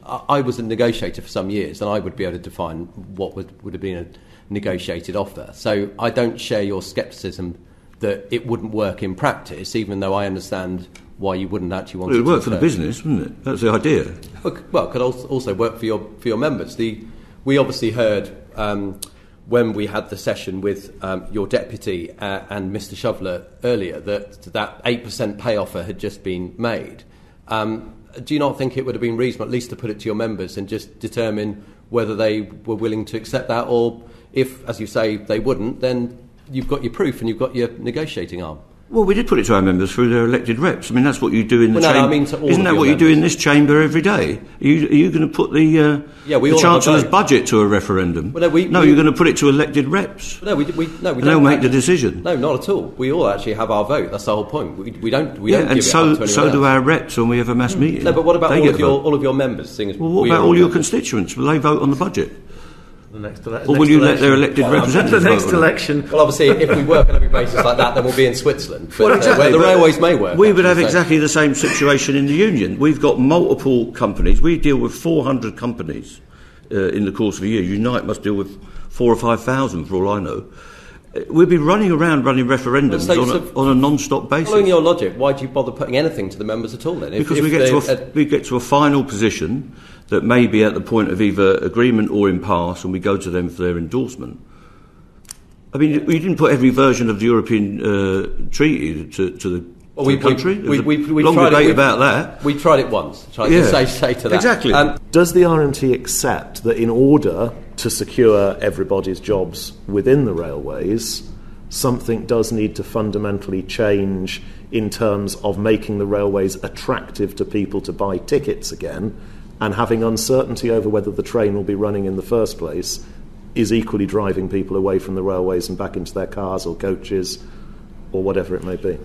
I was a negotiator for some years, and I would be able to define what would have been a negotiated offer. So I don't share your scepticism that it wouldn't work in practice, even though I understand why you wouldn't actually want it to. It would work for the business, wouldn't it? That's the idea. Well, it could also work for your members. We obviously heard when we had the session with your deputy and Mr. Shoveler earlier that 8% pay offer had just been made. Do you not think it would have been reasonable at least to put it to your members and just determine whether they were willing to accept that, or if, as you say, they wouldn't, then you've got your proof and you've got your negotiating arm? Well, we did put it to our members through their elected reps. I mean, that's what you do in the chamber. No, I mean to all Isn't that what you do in this chamber every day? Are you going to put the Chancellor's budget to a referendum? Well, you're going to put it to elected reps. No, we don't. They'll make the decision. No, not at all. We all actually have our vote. That's the whole point. We don't give it up to anyone else. So do our reps when we have a mass meeting. No, but what about all of your members? Well, what about all your constituents? Will they vote on the budget? Or will you let their elected representatives the next election? Well, obviously, if we work on every basis like that, then we'll be in Switzerland. But, where the railways may work. We would have exactly the same situation in the union. We've got multiple companies. We deal with 400 companies in the course of a year. Unite must deal with 4,000 or 5,000, for all I know. We'll be running around running referendums on a non-stop basis. Following your logic, why do you bother putting anything to the members at all then? Because we get to a final position that may be at the point of either agreement or impasse, and we go to them for their endorsement. I mean, we didn't put every version of the European treaty to the country. We've long debate about that. We tried it once. Say to that. Exactly. Does the RMT accept that in order to secure everybody's jobs within the railways, something does need to fundamentally change in terms of making the railways attractive to people to buy tickets again, and having uncertainty over whether the train will be running in the first place is equally driving people away from the railways and back into their cars or coaches or whatever it may be?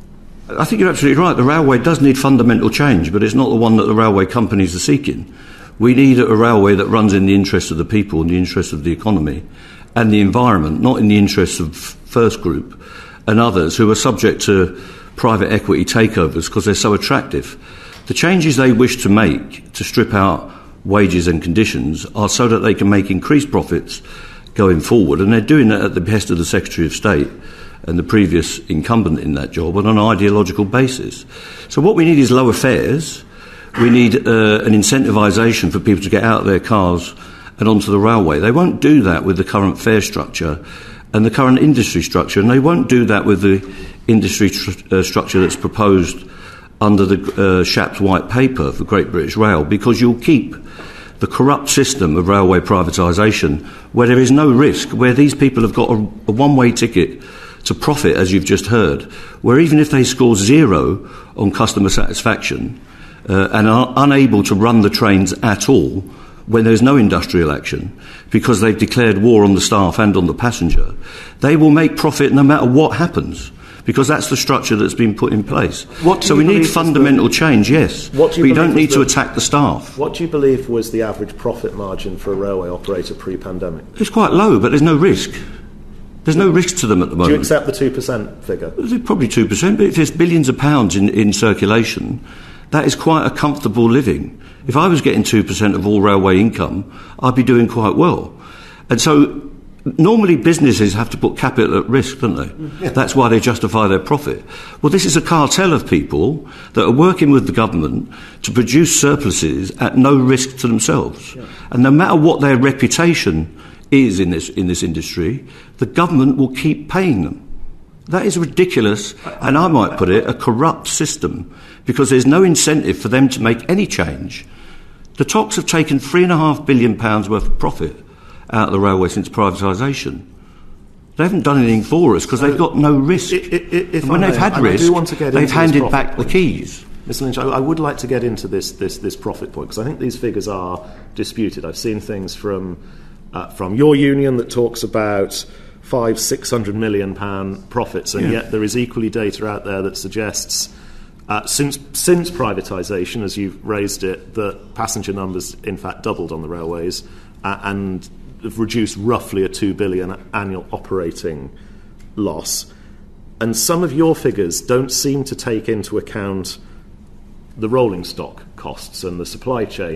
I think you're absolutely right. The railway does need fundamental change, but it's not the one that the railway companies are seeking. We need a railway that runs in the interests of the people, in the interests of the economy and the environment, not in the interests of First Group and others who are subject to private equity takeovers because they're so attractive. The changes they wish to make to strip out wages and conditions are so that they can make increased profits going forward, and they're doing that at the behest of the Secretary of State and the previous incumbent in that job on an ideological basis. So what we need is lower fares. We need an incentivisation for people to get out of their cars and onto the railway. They won't do that with the current fare structure and the current industry structure, and they won't do that with the industry structure that's proposed under the Shapps White Paper for Great British Rail, because you'll keep the corrupt system of railway privatisation where there is no risk, where these people have got a one-way ticket to profit, as you've just heard, where even if they score 0 on customer satisfaction and are unable to run the trains at all, when there's no industrial action, because they've declared war on the staff and on the passenger, they will make profit no matter what happens, because that's the structure that's been put in place. So we need fundamental change, yes, but you don't need to attack the staff. What do you believe was the average profit margin for a railway operator pre-pandemic? It's quite low, but there's no risk. There's no risk to them at the moment. Do you accept the 2% figure? Probably 2%, but if there's billions of pounds in circulation, that is quite a comfortable living. If I was getting 2% of all railway income, I'd be doing quite well. And so normally businesses have to put capital at risk, don't they? Yeah. That's why they justify their profit. Well, this is a cartel of people that are working with the government to produce surpluses at no risk to themselves. Yeah. And no matter what their reputation is in this industry, the government will keep paying them. That is ridiculous, and I might put it, a corrupt system, because there's no incentive for them to make any change. The TOCs have taken £3.5 billion worth of profit out of the railway since privatisation. They haven't done anything for us because they've got no risk. And when they've had risk, they've handed back the keys. Mr. Lynch, I would like to get into this profit point, because I think these figures are disputed. I've seen things from your union that talks about £500-600 million profits, and yet there is equally data out there that suggests since privatisation, as you've raised it, that passenger numbers in fact doubled on the railways and have reduced roughly a £2 billion annual operating loss. And some of your figures don't seem to take into account the rolling stock costs and the supply chain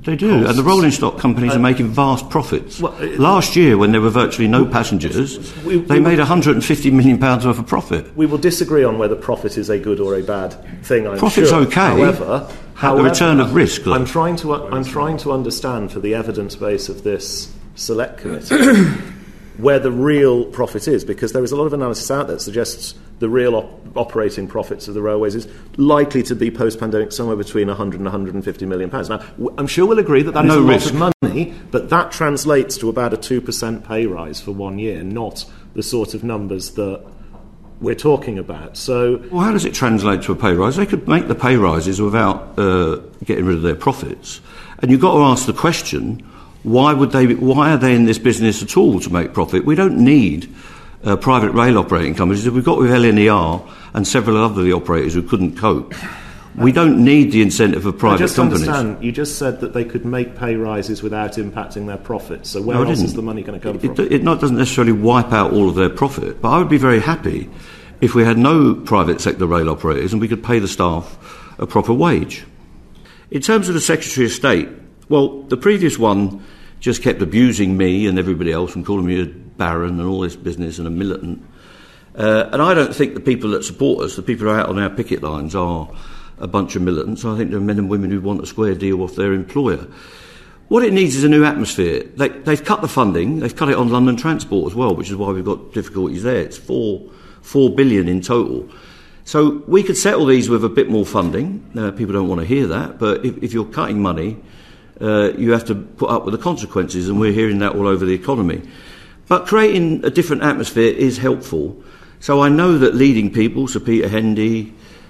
They do, costs. and the rolling stock companies are making vast profits. Last year, when there were virtually no passengers, they made £150 million worth of profit. We will disagree on whether profit is a good or a bad thing, I'm Profit's sure. okay, However, the return of risk, though. I'm trying to understand, for the evidence base of this select committee, where the real profit is, because there is a lot of analysis out there that suggests the real operating profits of the railways is likely to be post-pandemic somewhere between 100 and 150 million pounds. Now, I'm sure we'll agree that is a lot of money, but that translates to about a 2% pay rise for 1 year, not the sort of numbers that we're talking about. So, well, how does it translate to a pay rise? They could make the pay rises without getting rid of their profits. And you've got to ask the question, why are they in this business at all to make profit? We don't need private rail operating companies. We've got with LNER and several other operators who couldn't cope. We don't need the incentive of private companies. Understand, you just said that they could make pay rises without impacting their profits. So where else is the money going to come from? It doesn't necessarily wipe out all of their profit, but I would be very happy if we had no private sector rail operators and we could pay the staff a proper wage. In terms of the Secretary of State, well, the previous one just kept abusing me and everybody else and calling me a baron and all this business and a militant. And I don't think the people that support us, the people who are out on our picket lines, are a bunch of militants. I think they're men and women who want a square deal off their employer. What it needs is a new atmosphere. They've cut the funding. They've cut it on London Transport as well, which is why we've got difficulties there. It's $4 billion in total. So we could settle these with a bit more funding. People don't want to hear that, but if you're cutting money, you have to put up with the consequences, and we're hearing that all over the economy. But creating a different atmosphere is helpful. So I know that leading people, Sir Peter Hendy,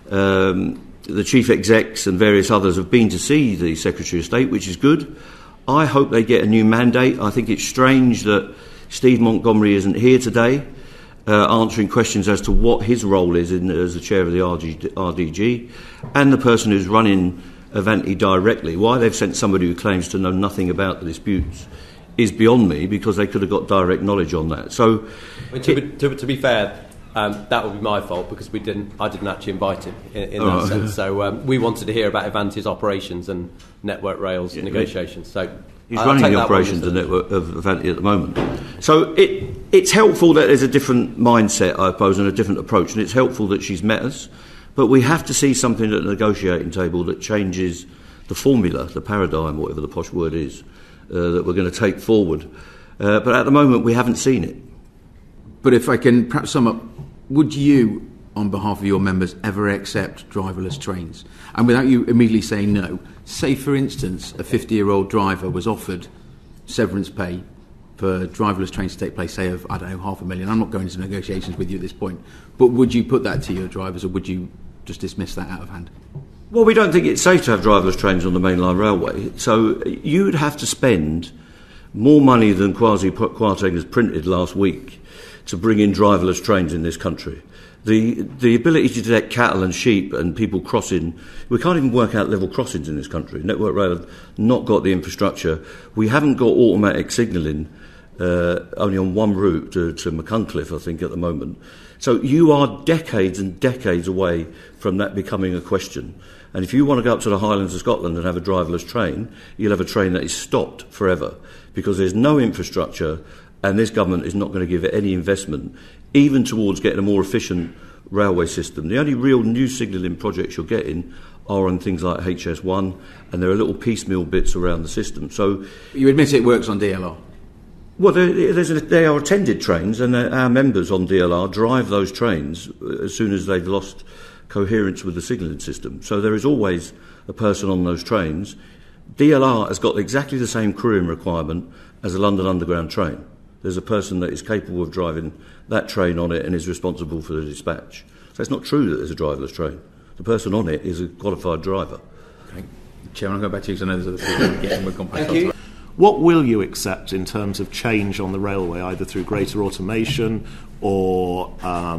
the chief execs and various others have been to see the Secretary of State, which is good. I hope they get a new mandate. I think it's strange that Steve Montgomery isn't here today answering questions as to what his role is as the chair of the RDG and the person who's running Avanti directly. Why they've sent somebody who claims to know nothing about the disputes is beyond me, because they could have got direct knowledge on that. So, to be fair, that would be my fault, because I didn't actually invite him in that sense. So we wanted to hear about Avanti's operations and Network Rail's negotiations. So he's running the operations of Avanti at the moment. So it's helpful that there's a different mindset, I suppose, and a different approach, and it's helpful that she's met us. But we have to see something at the negotiating table that changes the formula, the paradigm, whatever the posh word is, that we're going to take forward. But at the moment, we haven't seen it. But if I can perhaps sum up, would you, on behalf of your members, ever accept driverless trains? And without you immediately saying no, say, for instance, a 50-year-old driver was offered severance pay for driverless trains to take place, say, of, I don't know, $500,000. I'm not going into negotiations with you at this point. But would you put that to your drivers, or would you just dismiss that out of hand? Well, we don't think it's safe to have driverless trains on the mainline railway. So you would have to spend more money than Kwasi Kwarteng has printed last week to bring in driverless trains in this country. The ability to detect cattle and sheep and people crossing, we can't even work out level crossings in this country. Network Rail have not got the infrastructure. We haven't got automatic signalling, only on one route to Machynlleth, I think, at the moment. So you are decades and decades away from that becoming a question. And if you want to go up to the Highlands of Scotland and have a driverless train, you'll have a train that is stopped forever, because there's no infrastructure, and this government is not going to give it any investment, even towards getting a more efficient railway system. The only real new signalling projects you're getting are on things like HS1, and there are little piecemeal bits around the system. So you admit it works on DLR? Well, they are attended trains, and our members on DLR drive those trains as soon as they've lost coherence with the signalling system. So there is always a person on those trains. DLR has got exactly the same crewing requirement as a London Underground train. There's a person that is capable of driving that train on it and is responsible for the dispatch. So it's not true that there's a driverless train. The person on it is a qualified driver. Okay. Chairman, I'll go back to you, because I know there's other people getting more complex. Thank you. What will you accept in terms of change on the railway, either through greater automation or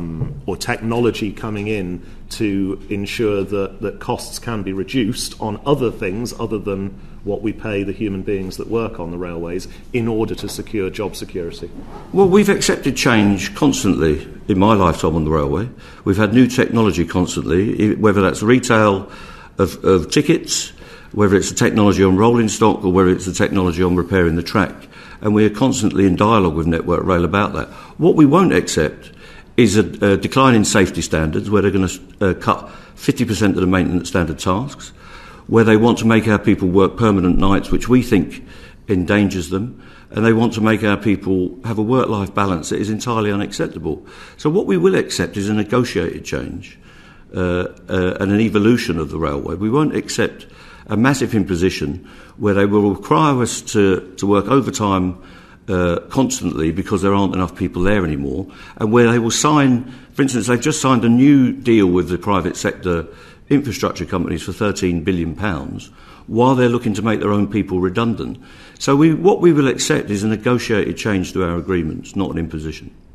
technology coming in to ensure that costs can be reduced on other things other than what we pay the human beings that work on the railways in order to secure job security? Well, we've accepted change constantly in my lifetime on the railway. We've had new technology constantly, whether that's retail of tickets, whether it's the technology on rolling stock or whether it's the technology on repairing the track. And we are constantly in dialogue with Network Rail about that. What we won't accept is a decline in safety standards, where they're going to cut 50% of the maintenance standard tasks, where they want to make our people work permanent nights, which we think endangers them, and they want to make our people have a work-life balance that is entirely unacceptable. So what we will accept is a negotiated change and an evolution of the railway. We won't accept a massive imposition where they will require us to work overtime constantly because there aren't enough people there anymore, and where they will sign, for instance, they've just signed a new deal with the private sector infrastructure companies for £13 billion while they're looking to make their own people redundant. So what we will accept is a negotiated change to our agreements, not an imposition.